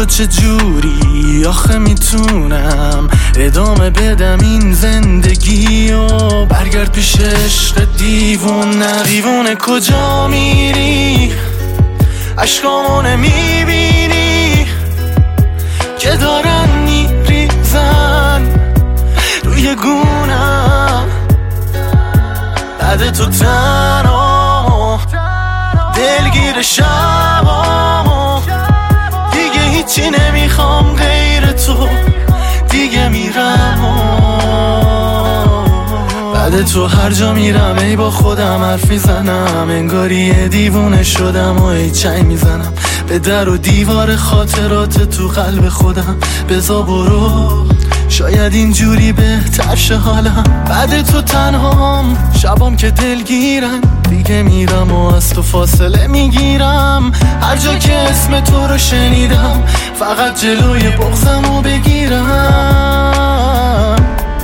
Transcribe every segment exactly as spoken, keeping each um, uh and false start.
چه جوری آخه میتونم ادامه بدم این زندگی و برگرد پیش عشق دیوونه. دیوونه کجا میری؟ عشقامو نمیبینی که دارن میریزن روی گونم؟ بعد تو تنها دلگیر شبامو، دیگه هیچی نمیخوام غیر تو، دیگه میرم بعد تو هر جا میرم ای با خودم حرف میزنم، انگاری یه دیوونه شدم و ای چنگ میزنم به در و دیوار خاطرات تو قلب خودم. بزا برو شاید اینجوری بهتر شه حالم. بعد تو تنهام شبام که دلگیرن، دیگه میرم و از تو فاصله میگیرم. هر جا که اسم تو رو شنیدم فقط جلوی بغضمو بگیرم.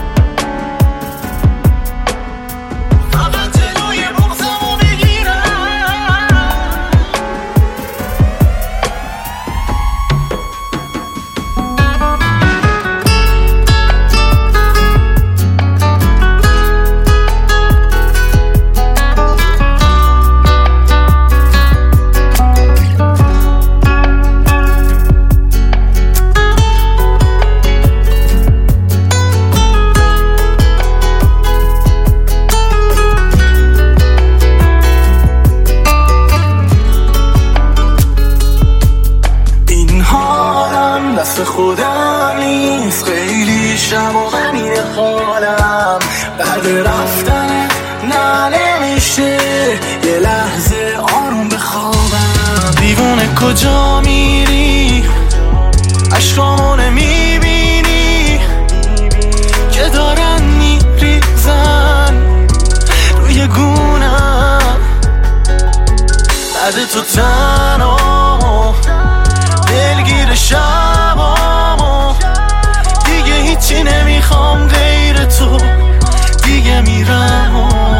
دست خودم نیست، خیلی شب و غمین حالم. بعد رفتن نه نمیشه یه لحظه آروم بخوابم. دیوونه کجا میری؟ عشقامو نمیبینی که دارن میریزن روی گونم؟ بعد تو تنها دلگیر شبامو، دیگه هیچی نمیخوام غیر تو، دیگه میرم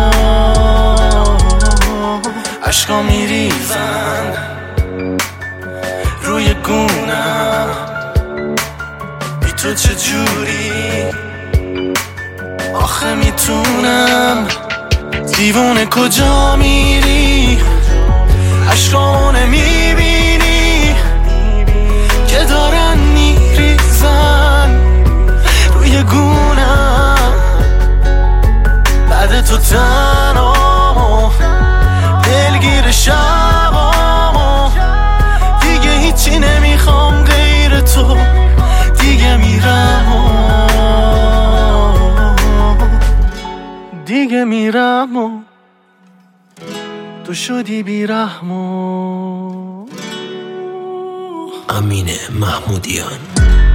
عشقا میریزن روی گونم. بی تو چه جوری آخه میتونم؟ دیوونه کجا میری؟ عشقا نمیبینی که دارن میریزن روی گونم؟ بعد تو تنها دلگیر شبامو، دیگه هیچی نمیخوام غیر تو، دیگه میرم دیگه میرم و تو شدی بیرحم. امین محمودیان.